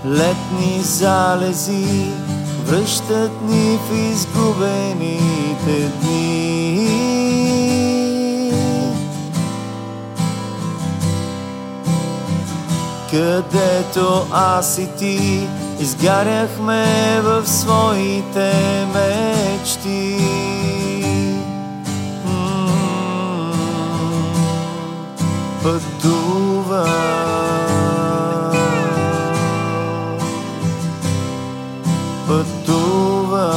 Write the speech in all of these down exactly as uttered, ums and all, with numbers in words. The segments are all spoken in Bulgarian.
Летни залези връщат ни в изгубените дни. Където аз и ти изгаряхме в своите мечти. М-м-м, пътува, пътува.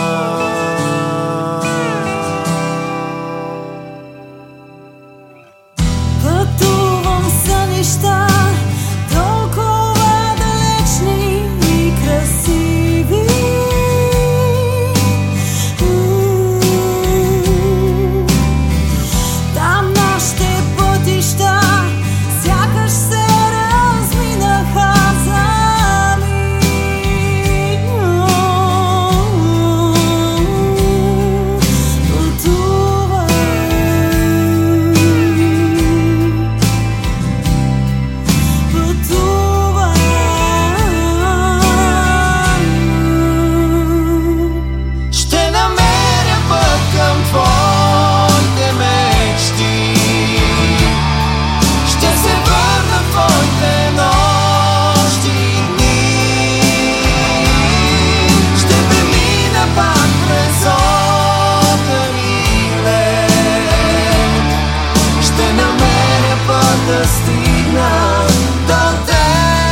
Пътувам сънища, толкова далечни и красиви. Там нашите пътища сякаш се разминаха сами. Пътувам, пътувам. Ще намеря път към твоите мечти. Ще се върна в твоите нощи и дни. Ще премина пак през огън и лед. Ще намеря път да стигна до теб.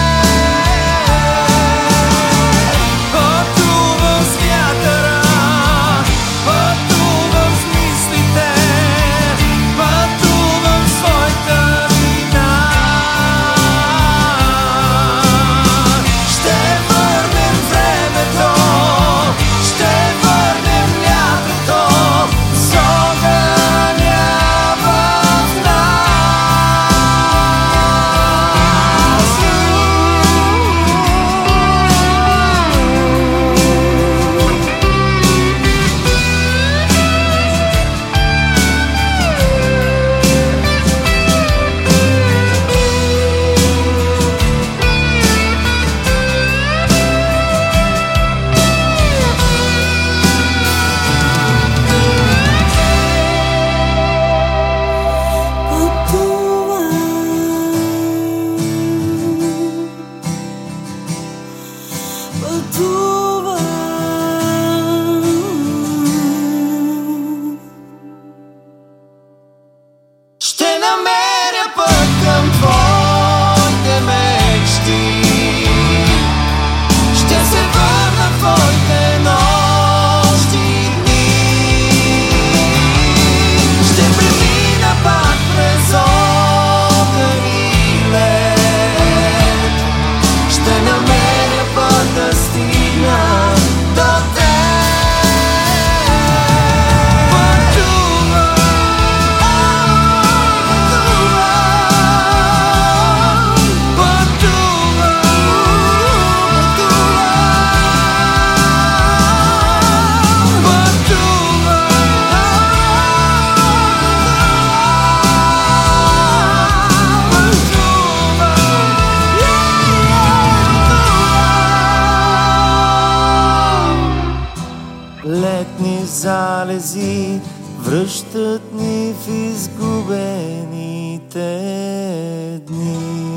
Пътувам с вятъра, пътувам с мислите, пътувам с своята вина. Ще върнем времето, ще върнем лятото с огъня в нас. Ще намеря път към твоите мечти. Ще се върна в твоите нощи и дни. Ще премина пак през огън и лед. Ще намеря път да стигна до теб. Летни залези връщат ни в изгубените дни.